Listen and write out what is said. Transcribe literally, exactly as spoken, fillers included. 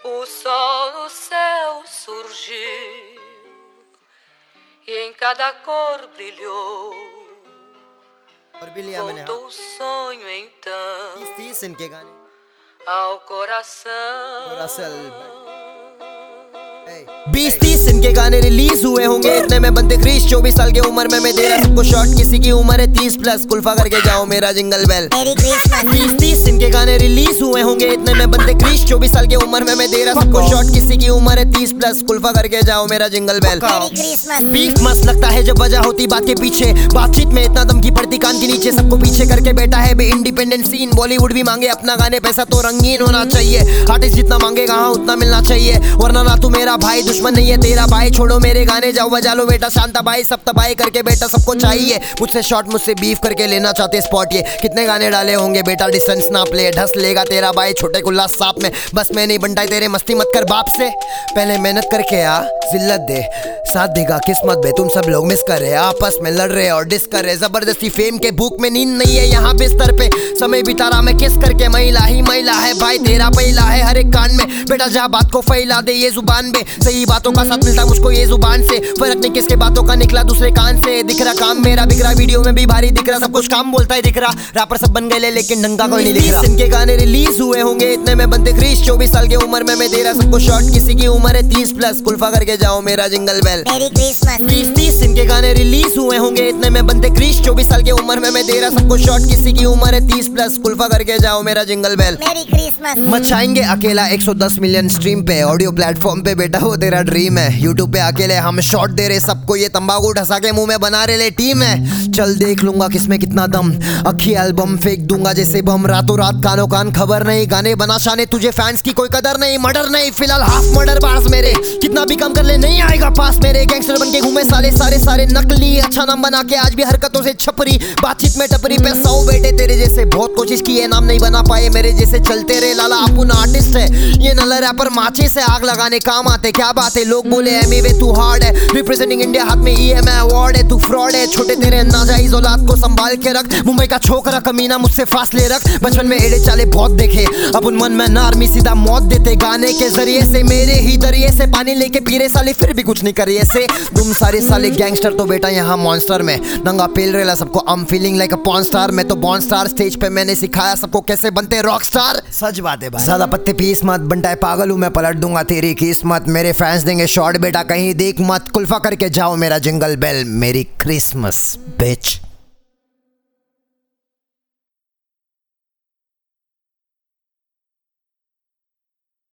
O sol no céu surgiu e em cada cor brilhou. Voltou o sonho então तीस इनके गाने ao coração. बीस तीस इनके गाने रिलीज हुए होंगे, इतने में बनते क्रिश। चौबीस साल की उम्र में मैं दे रहा सबको शॉट, किसी की उम्र है तीस प्लस। कुल्फा करके जाओ मेरा जिंगल बेल। बीस तीस इनके गाने रिलीज हुए होंगे, इतने में बनते क्रिश। चौबीस साल की उम्र में मैं दे रहा सबको शॉट, किसी की उम्र है तीस प्लस। कुल्फा करके जाओ मेरा जिंगल बेल। बीफ मस्त लगता है जब वजह होती बात के पीछे, बातचीत में इतना दम की पड़ती कान के नीचे। सबको पीछे करके बैठा है बे इंडिपेंडेंट सीन। बॉलीवुड भी मांगे अपना गाने, पैसा तो रंगीन होना चाहिए। आर्टिस्ट जितना मांगेगा हाँ उतना मिलना चाहिए, वरना ना तू मेरा भाई दुश्मन नहीं है तेरा भाई। छोड़ो मेरे गाने जाओ बजा लो बेटा, शांता भाई सब तबाही करके बेटा सबको चाहिए। मुझसे शॉट मुझसे बीफ करके लेना चाहते स्पॉट। ये कितने गाने डाले होंगे बेटा, डिस्टेंस ना प्ले। ढस लेगा तेरा भाई छोटे कुल्ला सांप में, बस मैं नहीं बनता तेरे मस्ती मत कर बाप से। पहले मेहनत करके आ जिल्लत दे, साथ देगा किस्मत बे। तुम सब लोग मिस कर रहे आपस में लड़ रहे और डिस कर रहे। जबरदस्ती फेम के भूख में नींद नहीं है यहाँ बिस्तर पे, समय बिता रहा मैं किस करके। महिला ही महिला है भाई तेरा पहला है हर एक कान में बेटा, जहाँ बात को फैला दे ये जुबान पे। सही बातों का साथ मिलता मुझको ये जुबान से, फर्क नहीं किसके बातों का निकला दूसरे कान से। दिख रहा काम मेरा बिक रहा, वीडियो में भी भारी दिख रहा, सब कुछ काम बोलता है दिख रहा। रैपर सब बन गए लेकिन डंगा कोई नहीं दिख रहा। इनके गाने रिलीज हुए होंगे, इतने में बनते क्रिश। चौबीस साल की उम्र में मैं दे रहा सबको शॉट, किसी की उम्र है तीस प्लस। कुल्फा करके जाओ मेरा जिंगल बेल। बीस तीस इनके गाने रिलीज हुए होंगे, इतने में बनते क्रिश। चौबीस साल की उम्र में मैं दे रहा सबको शॉट, किसी की उम्र है तीस प्लस। कुल्फा करके जाओ मेरा जिंगल बेल। मचाएंगे अकेला एक सौ दस मिलियन स्ट्रीम पे, ऑडियो प्लेटफॉर्म पे बेटा वो तेरा ड्रीम है। यूट्यूब पे अकेले हम शॉट दे रहे सबको, ये तंबाकू ढसा के मुंह में बना रहे ले टीम है। चल देख लूंगा किसमें कितना दम, अखी एल्बम फेंक दूंगा जैसे बम। रातों रात कानो कान खबर नहीं, गाने बना शाने तुझे फैंस की कोई कदर नहीं। मर्डर नहीं फिलहाल हाफ मर्डर बार्स मेरे, कितना भी कम कर ले नहीं आएगा पास मेरे। गैंगस्टर बन के घूमे साले सारे सारे नकली, अच्छा नाम बना के आज भी हरकतों से छपरी। बातचीत में टपरी पे सौ बेटे तेरे जैसे बहुत कोशिश की है, नाम नहीं बना पाए मेरे जैसे। चलते रहे लाला अपन आर्टिस्ट है, ये नल्ला रैपर माचे से आग लगाने काम आते। क्या बात है लोग बोले एमी वे तू हार्ड है, रिप्रेजेंटिंग इंडिया हाथ में ई एम आई अवार्ड है। तू फ्रॉड है छोटे तेरे नाजायज औलाद को संभाल के रख। मुंबई का छोकरा कमीना मुझसे फासले रख, बचपन में एड़े चाले बहुत देखे। अपन मन में नार्मी सीधा मौत देते, गाने के जरिए से मेरे ही दरिए से पानी लेके पीरे साले फिर भी कुछ नहीं करिए से। तुम सारे साले गैंगस्टर तो बेटा यहाँ मॉन्स्टर में नंगा पेल रेला सबको। I am feeling like a porn star, मैं तो बॉर्न स्टार। स्टेज पे मैंने सिखाया सबको कैसे बनते रॉक स्टार। सच बात है भाई, ज्यादा पत्ते पीस मत, बनता है पागल हूँ मैं, पलट दूंगा तेरी किस्मत। मेरे फैंस देंगे शॉर्ट बेटा कहीं देख मत। कुल्फा करके जाओ मेरा जिंगल बेल। मेरी क्रिसमस बिच।